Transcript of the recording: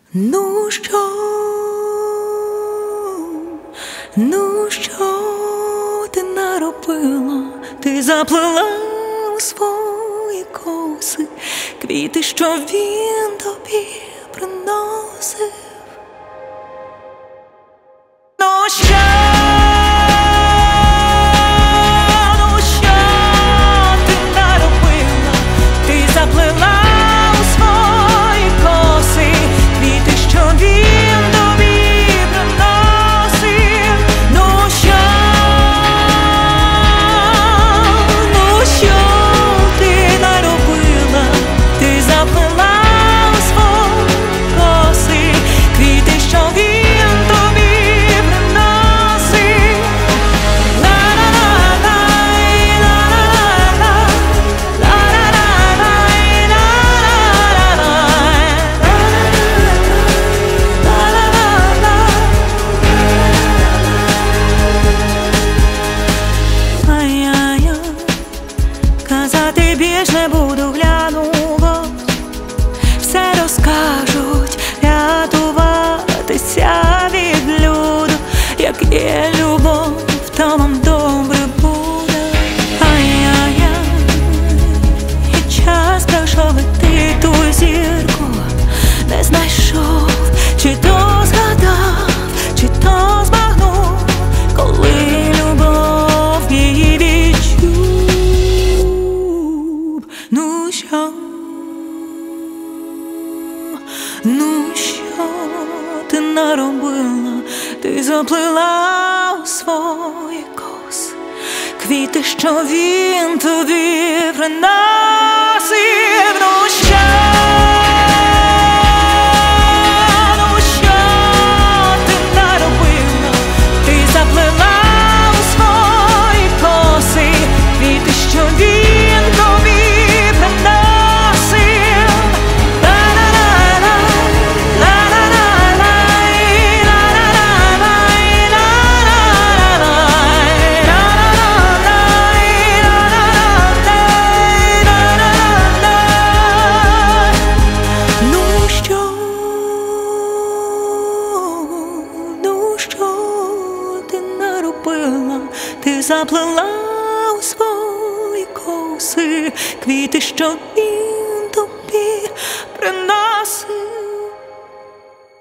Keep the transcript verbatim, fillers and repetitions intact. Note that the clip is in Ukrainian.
Ну що, ну що ти наробила? Ти заплела у свої коси квіти, що він тобі приносив. Ну що, ну що ти наробила? Ти заплела у свої коси квіти, що він тобі приносив. Ну що, ну що ти наробила? Ти заплела у свої коси квіти, що він тобі приносив. Казати більш не буду, глянула, все розкажуть, рятуватися від люду. Як є любов, то вам добре буде. Ай-яй-яй, і час пройшов, і ти ту зірку не знайшов. Чи то згадав, чи то збагнув, коли любов її відчув. Ну що, ну що ти наробила? Ти заплела у свої коси квіти, що він тобі приносив. Ну що, ну що ти наробила? Ти заплела у свої коси квіти, що він тобі приносив. Ти заплела у свої коси квіти, що він тобі приносив.